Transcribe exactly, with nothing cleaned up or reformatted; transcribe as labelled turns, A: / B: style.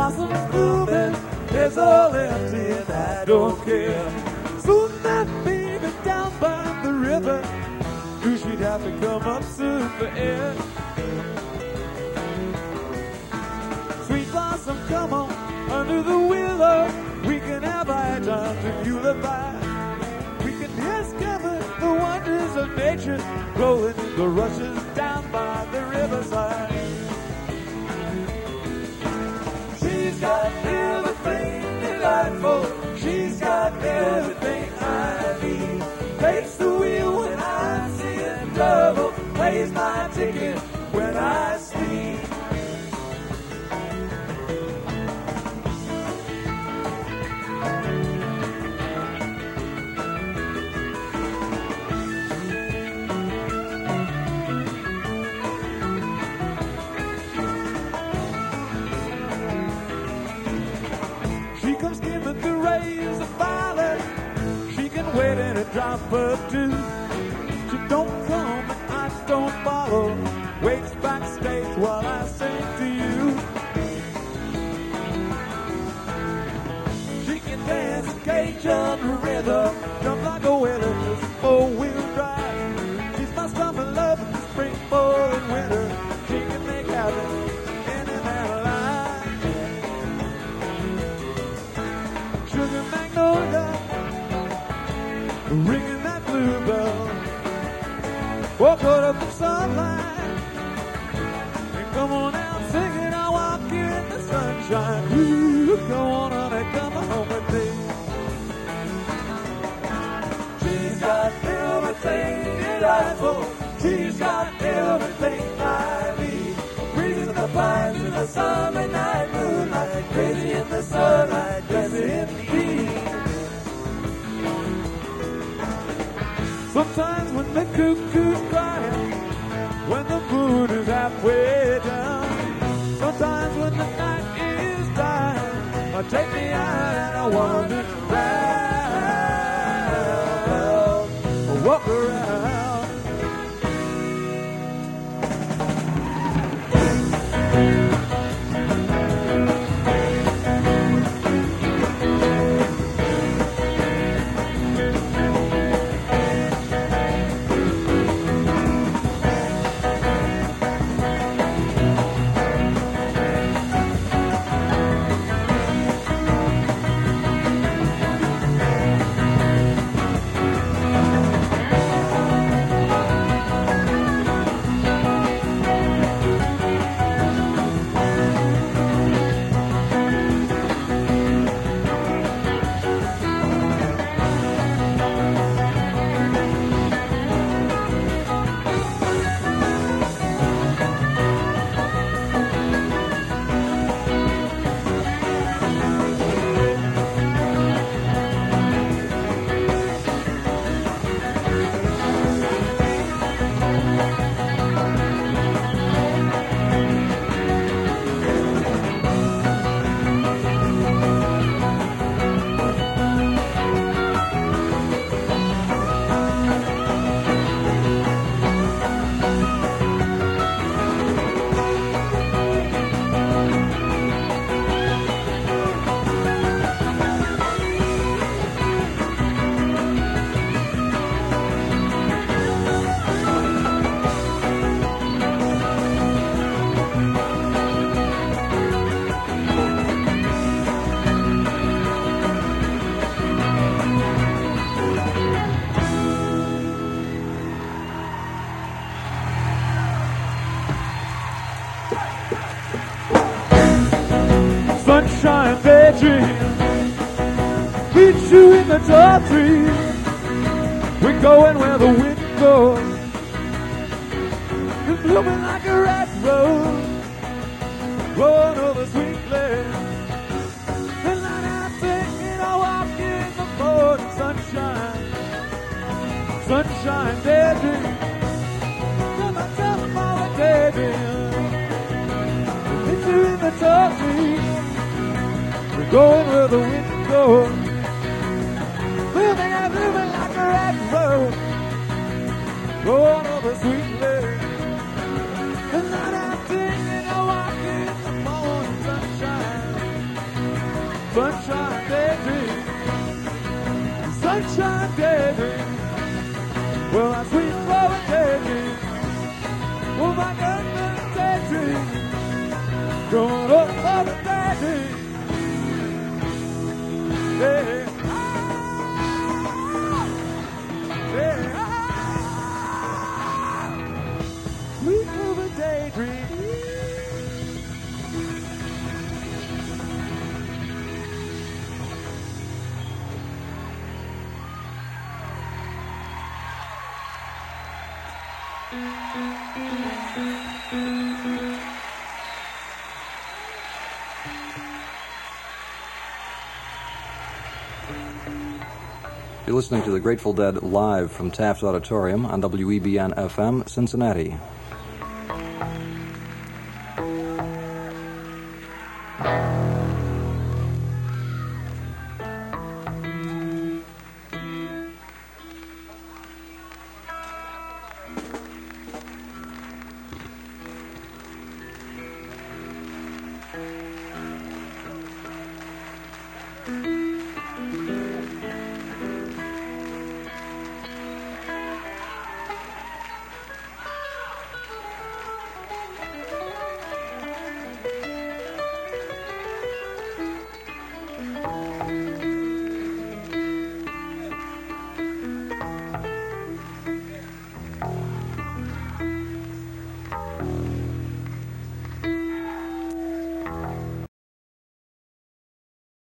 A: blossoms blooming, it's all empty and I don't care. Soon that baby down by the river, knew she'd have to come up soon for air. Sweet blossom, come on, under the willow, we can have our time to unify. We can discover the wonders of nature, rolling in the rushes down by the riverside. She's got everything delightful, she's got everything I need. Takes the wheel when I see it double, plays my ticket when I sleep. She comes skimming through rays of violet, she can wait in a drop or two. She don't come and I don't follow, waits backstage while I sing to you. She can dance a Cajun rhythm, jump like a whaler, just four-wheel drive. She's my summer love in the spring, fall, and winter. She can make happen any man alive. Sugar magnolia, ringing that bluebell. Walk out of the sunlight and come on out singing. I'll walk you in the sunshine. Ooh, come on out and come home with me. She's got everything delightful, she's got everything I need. Breezing the pines in the summer night moonlight, crazy in the sunlight, crazy in the heat. Sometimes when the cuckoo's crying, when the moon is halfway down, sometimes when the night is dying, I take me out and I wander around, I walk around. Sunshine daydream, meet you in the tall trees. We're going where the wind goes, it's blooming like a red rose, blowing over sweetly. The night I'm singing, I walk in the morning sunshine. Sunshine daydream, come on, tell them all the daydream. Meet you in the tall trees. We're going where the wind goes, moving and moving like a red road, going over sweetly. The night I'm singing, I walk in the morning sunshine. sunshine daydream, sunshine daydream. Well, my sweet flowing daydream, oh my goodness daydream, going up for the daydream. Yeah. Yeah. Sweet moving daydream.
B: You're listening to the Grateful Dead live from Taft Auditorium on W E B N F M, Cincinnati.